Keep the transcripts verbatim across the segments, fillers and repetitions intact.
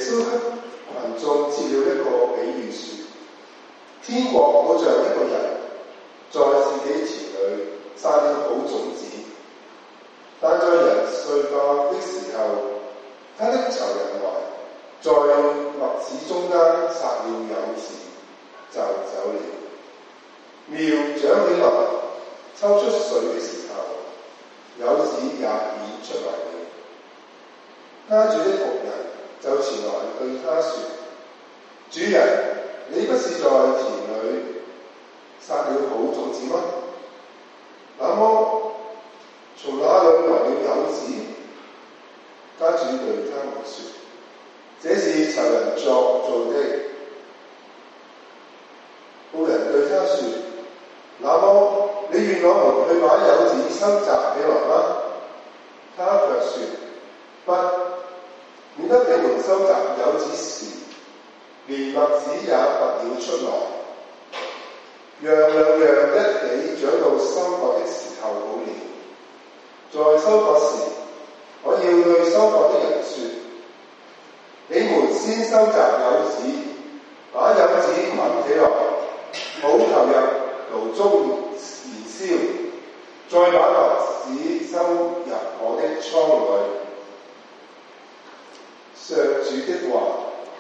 穌向群眾設了一個比喻說：天國好像一個人在自己田裏撒了好種子，但在人睡覺的時候，他的仇人來，在麥子中間撒了莠子，就走了。苗長起來，抽出穗的時候，莠子也已出來了。家主的僕人就前來對他說：主人，你不是在田裏撒了好種子嗎？那麼從哪裏來了莠子？家主對他們說：這是仇人作做的。僕人對他說：那麼你願我們去把莠子收集起來嗎？他卻說：不，免得你們收集莠子時，連麥子也拔了出來，讓兩樣一起長到收割的時候好了。在收割時，我要對收割的人說：你們先收集莠子，把莠子捆起來，好投入爐中燃燒，再把麥子收入我的倉裏。上主的話。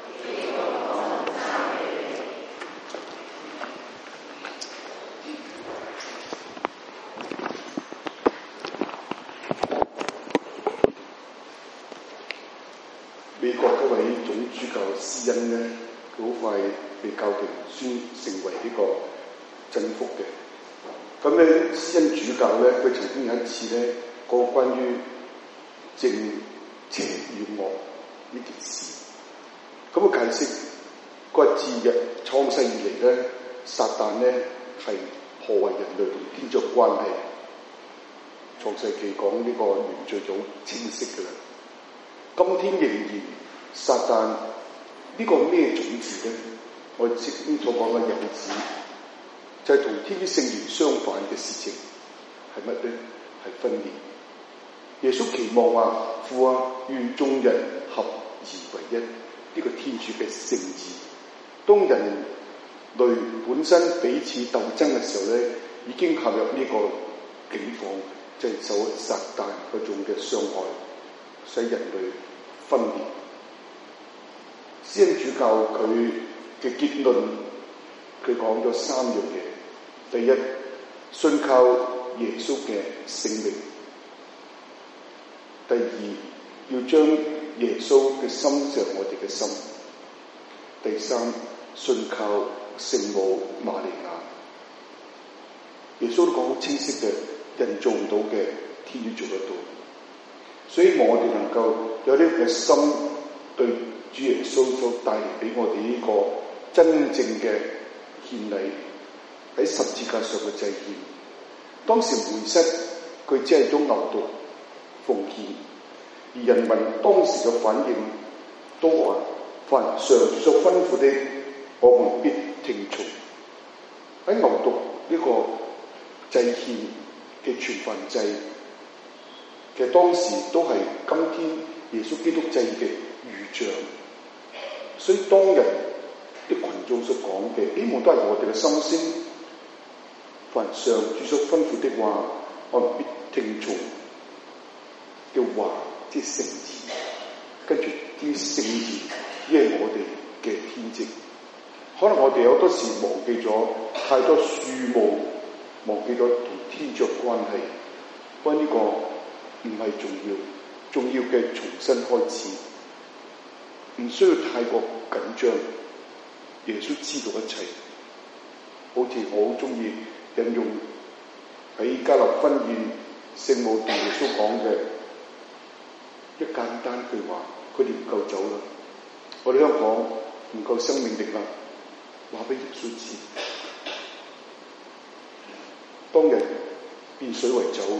美國嗰位總主教施恩呢，佢好快被教廷宣成為呢個真福嘅。咁咧，施恩主教咧，佢曾經有一次咧講關於正邪與惡呢件事。咁啊解釋嗰個自日創世以嚟咧，撒旦咧係破壞人類同天主關係。創世記講呢個原罪就好清晰㗎啦。今天仍然撒旦呢個咩種子咧？我之前所講嘅莠子，就係、是、同天主聖言相反嘅事情，係乜咧？係分裂。耶穌期望話：父啊，願眾人合而為一，呢、這個天主嘅聖意。當人類本身彼此鬥爭嘅時候咧，已經陷入呢個境況，就係、是、受撒旦嗰種嘅傷害，使人類分裂。施恩主教佢嘅結論，佢講咗三樣嘢。第一，信靠耶穌嘅聖名；第二，要將耶穌嘅心上我哋嘅心；第三，信靠聖母瑪利亞。耶穌都講好清晰嘅，人做唔到嘅，天主做得到。所以我哋能夠有呢個心對主耶穌所帶嚟俾我哋呢個真正嘅獻禮，喺十字架上嘅祭獻。當時梅瑟佢只係將牛犢奉獻，而人民當時嘅反應都話：凡上主所吩咐的，我們必聽從。喺牛犢呢個祭獻嘅全燔祭，其實當時都係今天耶穌基督祭嘅預象，所以當日啲群眾所講嘅，希望都係我哋嘅心聲。凡上主所吩咐的話，我們必聽從嘅話，即係聖言。跟住啲聖言，呢係我哋嘅天職。可能我哋有好多時忘記咗太多樹木，忘記咗同天主關係。不過呢個唔係重要，重要嘅重新開始，唔需要太過緊張。耶穌知道一切，好似我好中意引用喺加勒婚宴聖母同耶穌講嘅一簡單句話：佢哋唔夠酒啦，我哋香港唔夠生命力啦，話俾耶穌知。當日變水為酒。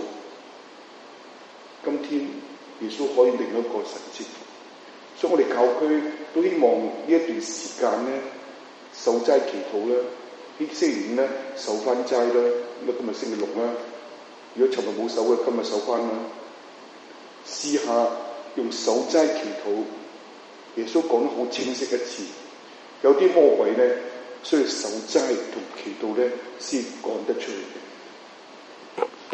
今天耶穌可以另一個神蹟，所以我哋教區都希望呢一段時間咧守齋祈禱啦，呢星期五咧守翻齋啦，咁啊今日星期六啦，如果尋日冇守嘅，今日守翻啦。試下用守齋祈禱耶穌講得好清晰一次，有啲魔鬼咧需要守齋同祈禱咧先趕得出去嘅。